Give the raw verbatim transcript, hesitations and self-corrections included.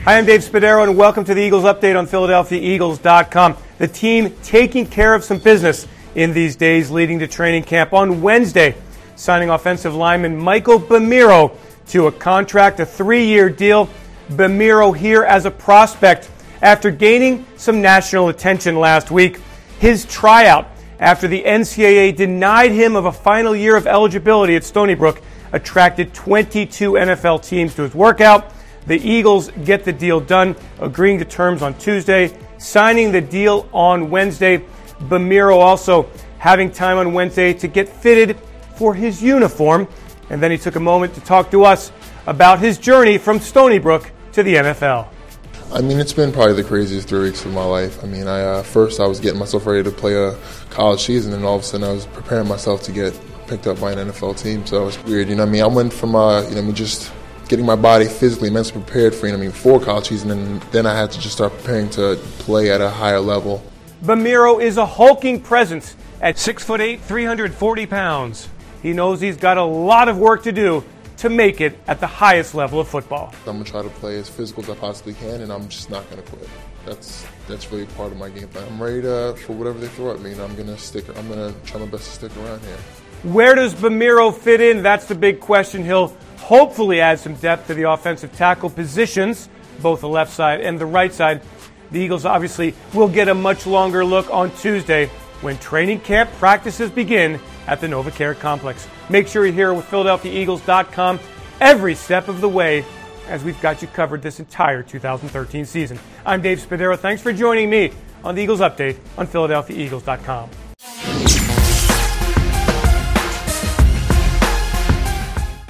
Hi, I'm Dave Spadaro, and welcome to the Eagles Update on Philadelphia Eagles dot com. The team taking care of some business in these days leading to training camp. On Wednesday, signing offensive lineman Michael Bamiro to a contract, a three-year deal. Bamiro here as a prospect after gaining some national attention last week. His tryout after the N C double A denied him of a final year of eligibility at Stony Brook attracted twenty-two N F L teams to his workout. The Eagles get the deal done, agreeing to terms on Tuesday, signing the deal on Wednesday. Bamiro also having time on Wednesday to get fitted for his uniform. And then he took a moment to talk to us about his journey from Stony Brook to the N F L. I mean, it's been probably the craziest three weeks of my life. I mean, I uh, first I was getting myself ready to play a college season, and all of a sudden I was preparing myself to get picked up by an N F L team. So it's weird, you know what I mean? I went from, uh, you know, I mean, just getting my body physically, mentally prepared for, you know, I mean, for college season, and then I had to just start preparing to play at a higher level. Bamiro is a hulking presence at six foot eight, three hundred forty pounds. He knows he's got a lot of work to do to make it at the highest level of football. I'm going to try to play as physical as I possibly can, and I'm just not going to quit. That's that's really part of my game plan. I'm ready to, for whatever they throw at me, and I'm going to stick. I'm going to try my best to stick around here. Where does Bamiro fit in? That's the big question. He'll hopefully add some depth to the offensive tackle positions, both the left side and the right side. The Eagles obviously will get a much longer look on Tuesday when training camp practices begin at the NovaCare Complex. Make sure you're here with Philadelphia Eagles dot com every step of the way as we've got you covered this entire two thousand thirteen season. I'm Dave Spadaro. Thanks for joining me on the Eagles Update on Philadelphia Eagles dot com.